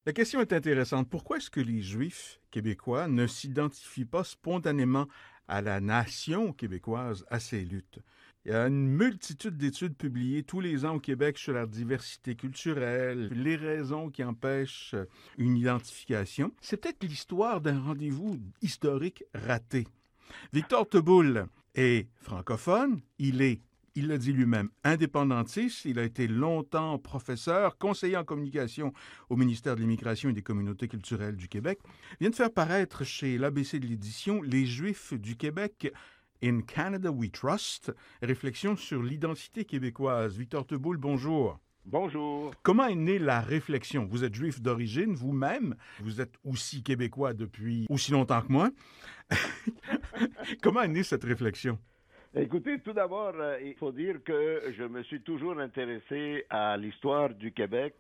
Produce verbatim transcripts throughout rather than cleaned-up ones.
La question est intéressante. Pourquoi est-ce que les Juifs québécois ne s'identifient pas spontanément à la nation québécoise, à ses luttes? Il y a une multitude d'études publiées tous les ans au Québec sur la diversité culturelle, les raisons qui empêchent une identification. C'est peut-être l'histoire d'un rendez-vous historique raté. Victor Teboul est francophone, il est, il l'a dit lui-même, indépendantiste, il a été longtemps professeur, conseiller en communication au ministère de l'Immigration et des Communautés culturelles du Québec. Il vient de faire paraître chez l'A B C de l'édition Les Juifs du Québec, In Canada We Trust, réflexion sur l'identité québécoise. Victor Teboul, bonjour. Bonjour. Comment est née la réflexion? Vous êtes juif d'origine, vous-même. Vous êtes aussi québécois depuis aussi longtemps que moi. Comment est née cette réflexion? Écoutez, tout d'abord, euh, il faut dire que je me suis toujours intéressé à l'histoire du Québec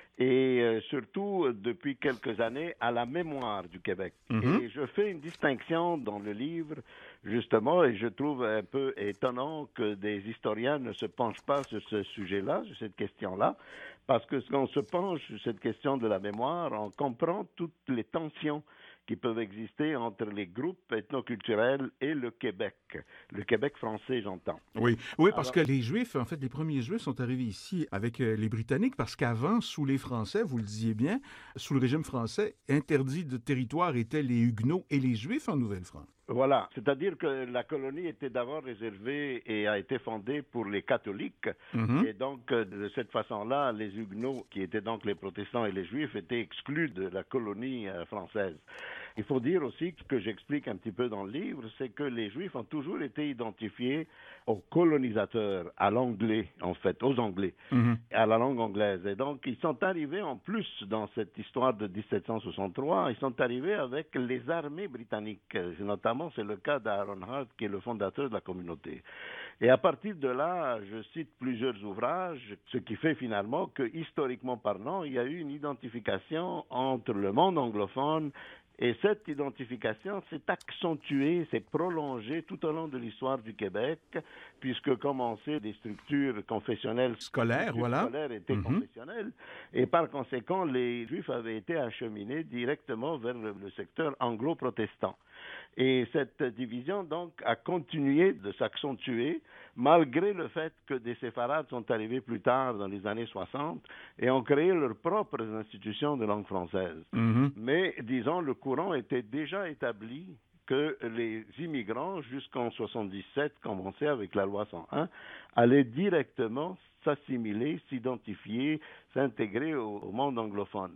et euh, surtout, euh, depuis quelques années, à la mémoire du Québec. Mm-hmm. Et je fais une distinction dans le livre, justement, et je trouve un peu étonnant que des historiens ne se penchent pas sur ce sujet-là, sur cette question-là, parce que quand on se penche sur cette question de la mémoire, on comprend toutes les tensions qui peuvent exister entre les groupes ethnoculturels et le Québec. Le Québec français, j'entends. Oui, oui, parce Alors, que les Juifs, en fait, les premiers Juifs sont arrivés ici avec euh, les Britanniques, parce qu'avant, sous les Français, vous le disiez bien, sous le régime français, interdit de territoire étaient les Huguenots et les Juifs en Nouvelle-France. Voilà, c'est-à-dire que la colonie était d'abord réservée et a été fondée pour les catholiques. Mm-hmm. Et donc, euh, de cette façon-là, les Huguenots, qui étaient donc les protestants et les juifs, étaient exclus de la colonie euh, française. Il faut dire aussi que j'explique un petit peu dans le livre, c'est que les juifs ont toujours été identifiés aux colonisateurs, à l'anglais, en fait, aux anglais, Mm-hmm. à la langue anglaise. Et donc, ils sont arrivés en plus dans cette histoire de dix-sept cent soixante-trois, ils sont arrivés avec les armées britanniques, notamment c'est le cas d'Aaron Hart, qui est le fondateur de la communauté. Et à partir de là, je cite plusieurs ouvrages, ce qui fait finalement que, historiquement parlant, il y a eu une identification entre le monde anglophone et cette identification s'est accentuée, s'est prolongée tout au long de l'histoire du Québec, puisque, comme on sait, des structures confessionnelles Scolaire, voilà. scolaires étaient Mm-hmm. confessionnelles, et par conséquent, les Juifs avaient été acheminés directement vers le, le secteur anglo-protestant. Et cette division, donc, a continué de s'accentuer, malgré le fait que des séfarades sont arrivés plus tard, dans les années soixante, et ont créé leurs propres institutions de langue française. Mm-hmm. Mais, disons, le courant était déjà établi que les immigrants, jusqu'en soixante-dix-sept, commençaient avec la loi cent un, allaient directement s'assimiler, s'identifier, s'intégrer au, au monde anglophone.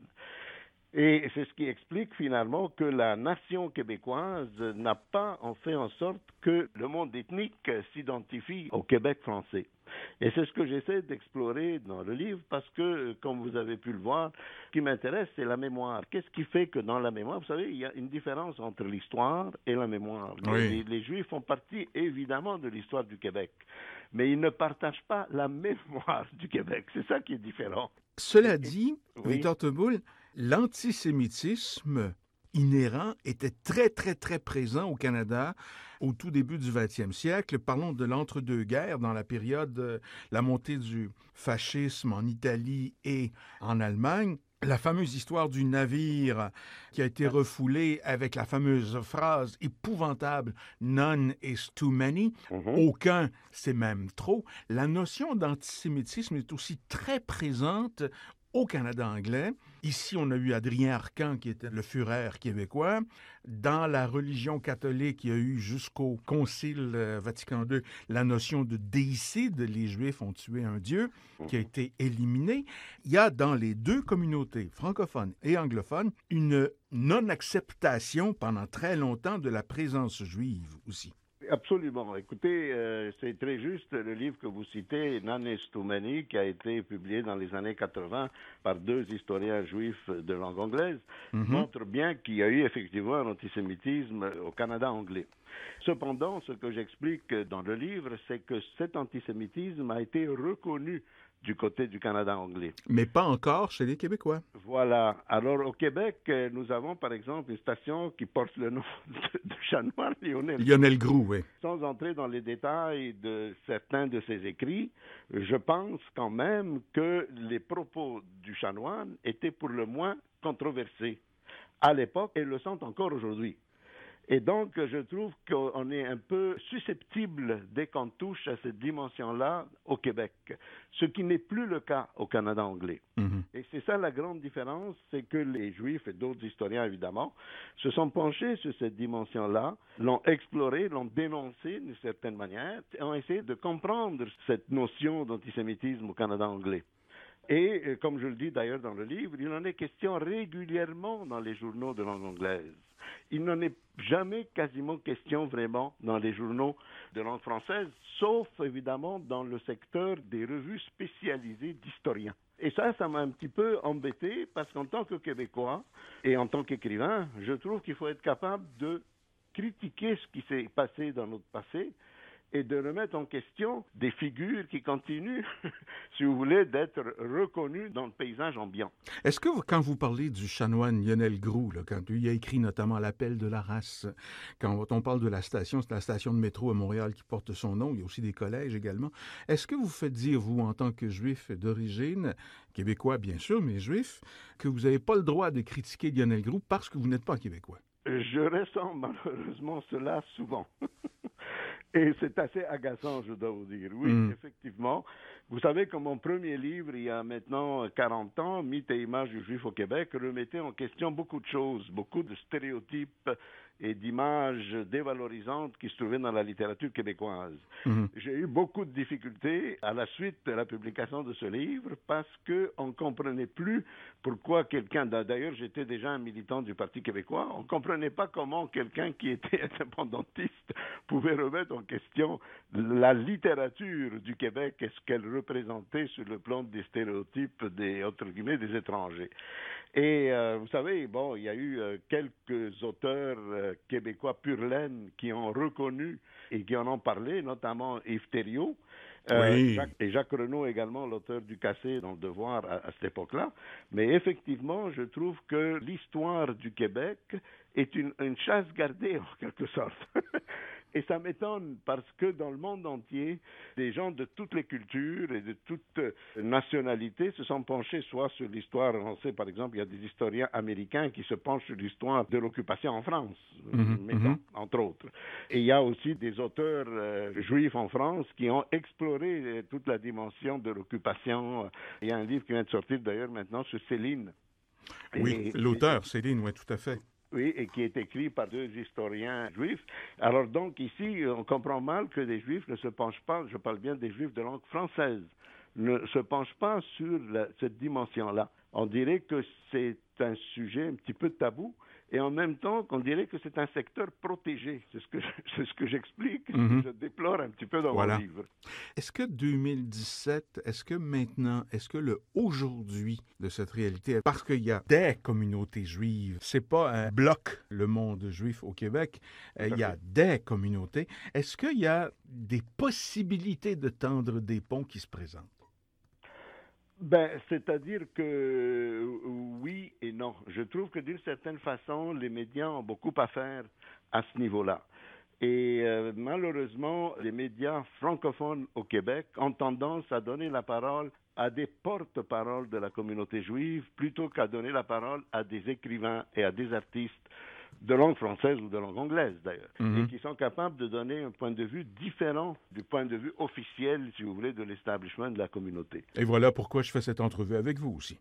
Et c'est ce qui explique finalement que la nation québécoise n'a pas en fait en sorte que le monde ethnique s'identifie au Québec français. Et c'est ce que j'essaie d'explorer dans le livre parce que, comme vous avez pu le voir, ce qui m'intéresse, c'est la mémoire. Qu'est-ce qui fait que dans la mémoire, vous savez, il y a une différence entre l'histoire et la mémoire. Oui. Les, les Juifs font partie évidemment de l'histoire du Québec, mais ils ne partagent pas la mémoire du Québec. C'est ça qui est différent. Cela dit, Oui. Victor Teboul, l'antisémitisme inhérent était très, très, très présent au Canada au tout début du vingtième siècle. Parlons de l'entre-deux-guerres, dans la période de la montée du fascisme en Italie et en Allemagne. La fameuse histoire du navire qui a été refoulé avec la fameuse phrase épouvantable « None is too many », Mm-hmm. aucun, c'est même trop. La notion d'antisémitisme est aussi très présente au Canada anglais. Ici, on a eu Adrien Arcan, qui était le Führer québécois. Dans la religion catholique, il y a eu jusqu'au Concile Vatican deux la notion de déicide. Les Juifs ont tué un dieu qui a été éliminé. Il y a dans les deux communautés, francophones et anglophones, une non-acceptation pendant très longtemps de la présence juive aussi. Absolument. Écoutez, euh, c'est très juste. Le livre que vous citez, None is too many, qui a été publié dans les années quatre-vingts par deux historiens juifs de langue anglaise, Mm-hmm. montre bien qu'il y a eu effectivement un antisémitisme au Canada anglais. Cependant, ce que j'explique dans le livre, c'est que cet antisémitisme a été reconnu du côté du Canada anglais. Mais pas encore chez les Québécois. Voilà. Alors, au Québec, nous avons, par exemple, une station qui porte le nom de, de chanoine Lionel. Lionel Groux, oui. Sans entrer dans les détails de certains de ses écrits, je pense quand même que les propos du chanoine étaient pour le moins controversés à l'époque et le sont encore aujourd'hui. Et donc, je trouve qu'on est un peu susceptible dès qu'on touche à cette dimension-là au Québec, ce qui n'est plus le cas au Canada anglais. Mm-hmm. Et c'est ça la grande différence, c'est que les Juifs et d'autres historiens, évidemment, se sont penchés sur cette dimension-là, l'ont explorée, l'ont dénoncée d'une certaine manière, et ont essayé de comprendre cette notion d'antisémitisme au Canada anglais. Et, comme je le dis d'ailleurs dans le livre, il en est question régulièrement dans les journaux de langue anglaise. Il n'en est jamais quasiment question vraiment dans les journaux de langue française, sauf évidemment dans le secteur des revues spécialisées d'historiens. Et ça, ça m'a un petit peu embêté parce qu'en tant que Québécois et en tant qu'écrivain, je trouve qu'il faut être capable de critiquer ce qui s'est passé dans notre passé et de remettre en question des figures qui continuent, si vous voulez, d'être reconnues dans le paysage ambiant. Est-ce que, quand vous parlez du chanoine Lionel Groulx, là, quand il a écrit notamment L'Appel de la race, quand on parle de la station, c'est la station de métro à Montréal qui porte son nom, il y a aussi des collèges également, est-ce que vous faites dire, vous, en tant que juif d'origine, québécois bien sûr, mais juif, que vous n'avez pas le droit de critiquer Lionel Groulx parce que vous n'êtes pas québécois? Je ressens malheureusement cela souvent. Et c'est assez agaçant, je dois vous dire. Oui, mmh. effectivement. Vous savez que mon premier livre, il y a maintenant quarante ans, Mythes et images du Juif au Québec, remettait en question beaucoup de choses, beaucoup de stéréotypes et d'images dévalorisantes qui se trouvaient dans la littérature québécoise. Mmh. J'ai eu beaucoup de difficultés à la suite de la publication de ce livre parce qu'on ne comprenait plus pourquoi quelqu'un, d'ailleurs j'étais déjà un militant du Parti québécois, on ne comprenait pas comment quelqu'un qui était indépendantiste pouvait remettre en question la littérature du Québec et ce qu'elle représentait sur le plan des stéréotypes des, entre guillemets, des étrangers. Et euh, vous savez, bon, il y a eu euh, quelques auteurs euh, québécois pur laine qui ont reconnu et qui en ont parlé, notamment Yves Thériault, euh, oui. Jacques, et Jacques Renaud également, l'auteur du Cassé dans le Devoir à, à cette époque-là. Mais effectivement, je trouve que l'histoire du Québec est une, une chasse gardée en quelque sorte. Et ça m'étonne parce que dans le monde entier, des gens de toutes les cultures et de toutes nationalités se sont penchés soit sur l'histoire, on sait par exemple, il y a des historiens américains qui se penchent sur l'histoire de l'occupation en France, mm-hmm, mettons, mm-hmm. entre autres. Et il y a aussi des auteurs euh, juifs en France qui ont exploré euh, toute la dimension de l'occupation. Il y a un livre qui vient de sortir d'ailleurs maintenant sur Céline. Oui, et, l'auteur, et, Céline, oui, tout à fait. Oui, et qui est écrit par deux historiens juifs. Alors donc ici, on comprend mal que des juifs ne se penchent pas, je parle bien des juifs de langue française, ne se penchent pas sur la, cette dimension-là. On dirait que c'est un sujet un petit peu tabou, et en même temps qu'on dirait que c'est un secteur protégé. C'est ce que, je, c'est ce que j'explique, mm-hmm. je déplore un petit peu dans voilà. mon livre. Est-ce que deux mille dix-sept, est-ce que maintenant, est-ce que le aujourd'hui de cette réalité, parce qu'il y a des communautés juives, c'est pas un bloc, le monde juif au Québec, euh, il y a des communautés, est-ce qu'il y a des possibilités de tendre des ponts qui se présentent? Ben, c'est-à-dire que oui et non. Je trouve que d'une certaine façon, les médias ont beaucoup à faire à ce niveau-là. Et euh, malheureusement, les médias francophones au Québec ont tendance à donner la parole à des porte-paroles de la communauté juive plutôt qu'à donner la parole à des écrivains et à des artistes de langue française ou de langue anglaise d'ailleurs, mm-hmm. et qui sont capables de donner un point de vue différent du point de vue officiel, si vous voulez, de l'establishment de la communauté. Et voilà pourquoi je fais cette entrevue avec vous aussi.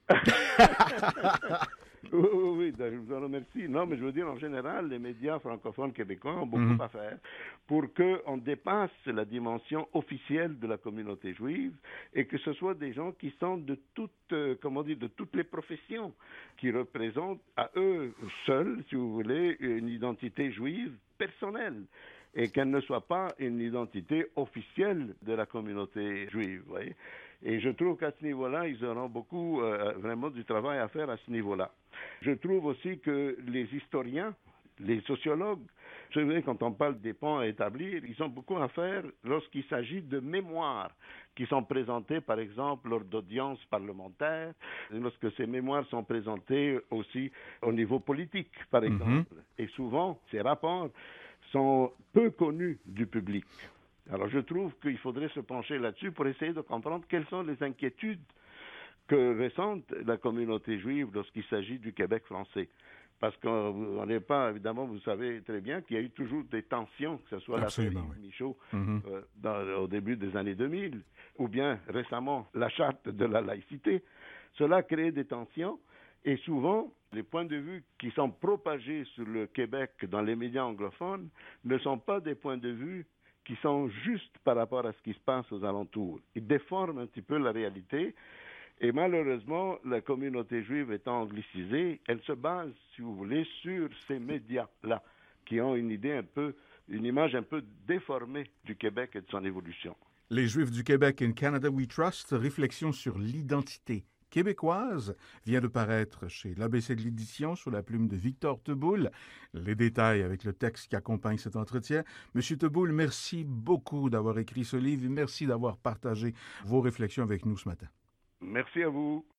Oui, oui, oui, je vous en remercie. Non, mais je veux dire, en général, les médias francophones québécois ont beaucoup mmh. à faire pour qu'on dépasse la dimension officielle de la communauté juive et que ce soit des gens qui sont de toutes, euh, comment dire, de toutes les professions, qui représentent à eux seuls, si vous voulez, une identité juive personnelle et qu'elle ne soit pas une identité officielle de la communauté juive, vous voyez. Et je trouve qu'à ce niveau-là, ils auront beaucoup, euh, vraiment du travail à faire à ce niveau-là. Je trouve aussi que les historiens, les sociologues, je veux dire, quand on parle des ponts à établir, ils ont beaucoup à faire lorsqu'il s'agit de mémoires qui sont présentées, par exemple, lors d'audiences parlementaires, lorsque ces mémoires sont présentées aussi au niveau politique, par exemple. Mm-hmm. Et souvent, ces rapports sont peu connus du public. Alors je trouve qu'il faudrait se pencher là-dessus pour essayer de comprendre quelles sont les inquiétudes que ressente la communauté juive lorsqu'il s'agit du Québec français. Parce qu'on n'est pas, évidemment, vous savez très bien qu'il y a eu toujours des tensions, que ce soit l'affaire Absolument, Yves oui. Michaud Mhm. euh, dans- au début des années deux mille, ou bien récemment la charte de la laïcité. Cela crée des tensions et souvent les points de vue qui sont propagés sur le Québec dans les médias anglophones ne sont pas des points de vue qui sont justes par rapport à ce qui se passe aux alentours. Ils déforment un petit peu la réalité. Et malheureusement, la communauté juive étant anglicisée, elle se base, si vous voulez, sur ces médias-là, qui ont une idée un peu, une image un peu déformée du Québec et de son évolution. Les Juifs du Québec in Canada We Trust, réflexion sur l'identité québécoise, vient de paraître chez l'A B C de l'édition sous la plume de Victor Teboul. Les détails avec le texte qui accompagne cet entretien. Monsieur Teboul, merci beaucoup d'avoir écrit ce livre et merci d'avoir partagé vos réflexions avec nous ce matin. Merci à vous.